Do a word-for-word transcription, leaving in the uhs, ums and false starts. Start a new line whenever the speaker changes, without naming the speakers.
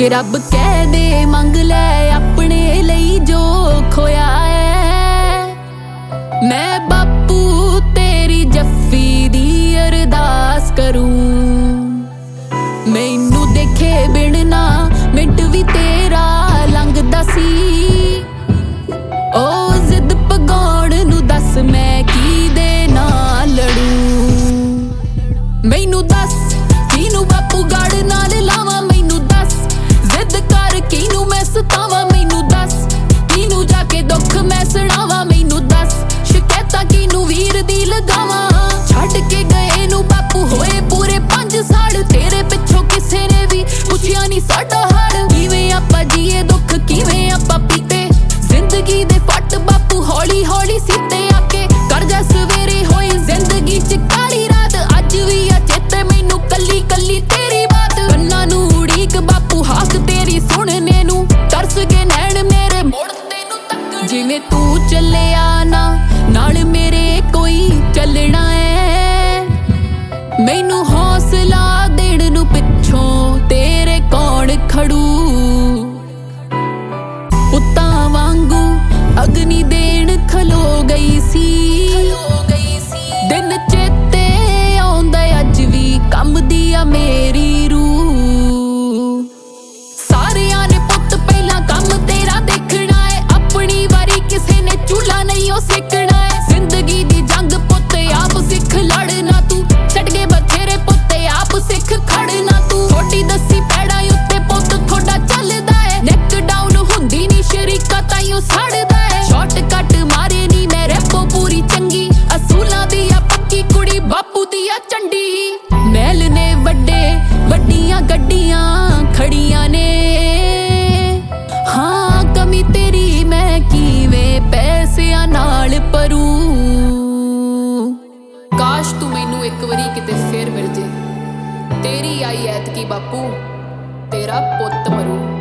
जे रब कह दे मंग लै अपने लई जो खोया है, मैं बापू तेरी जफ्फी दी अरदास करूं। मैनू देखे बिन ना मिंट भी तेरा लंघदा सी, ओ जिद पगाउण नू दस मैं किहदे नाल लड़ूं। मैनू दस किनू बापू गढ़ नाल लावां, मैनू दस जिद कर किनू मैं सतावां, मैनू दस किनू जाके दुख मैं सुणावां, मैनू दस शिकायतां किनू वीर दी लगावां। छड्ड के गए नू बापू होए पूरे पंज साल, तेरे पिछों किसे ने भी पुछिया नहीं साडा हाल। किवें आपां जीए दुख किवें आपां पीते, जिंदगी दे फट बापू हौली हौली सीते आके। कर जा सवेरे होई जिंदगी च काली रात, अज भी आ चेते मैनू कली कली तेरी बात। कन्नां नू उड़ीक बापू हाक तेरी सुनने नू, तरस गए नैन मेरे मुड़ तैनू तक। जिवें तू चलिया ना नाल मेरे कोई चलना है, मैनू हौसला देण नू पिछों तेरे कौन खड़ू। पुत्तां वांगू अग्नि देण खलो गई सी, दिन चेते आउंदा अज भी कंबदी आ मेरी रूह। सारियां ने पुत्त पहला कम तेरा देखना है, अपनी वारी किसे ने चूल्हा नहीं ओ सेकना है। जिंदगी दी जंग पुत्त आप सिख लड़ना तू, छड़ गए बथेरे पुत्त आप सिख खड़ना तू। थोड़ी दसी पैड़ा उत्ते पुत्त थोड़ा चलदा है, नेक डाउन हुंदी नी शरीका ताईं सड़दा है। शॉर्टकट मारे नी मैं रैपो पूरी चंगी, असूलां दी आ पक्की कुड़ी बापू दी आ चंडी। महल ने वड्डे वड्डियां गड्डियां खड़ियां ने, हाँ कमी तेरी मैं किवें पैसिਆਂ नाल भरूं। काश तू मैनू एक वारी किते फेर मिल जे, तेरी आई ऐतकी बापू तेरा पुत्त मरू।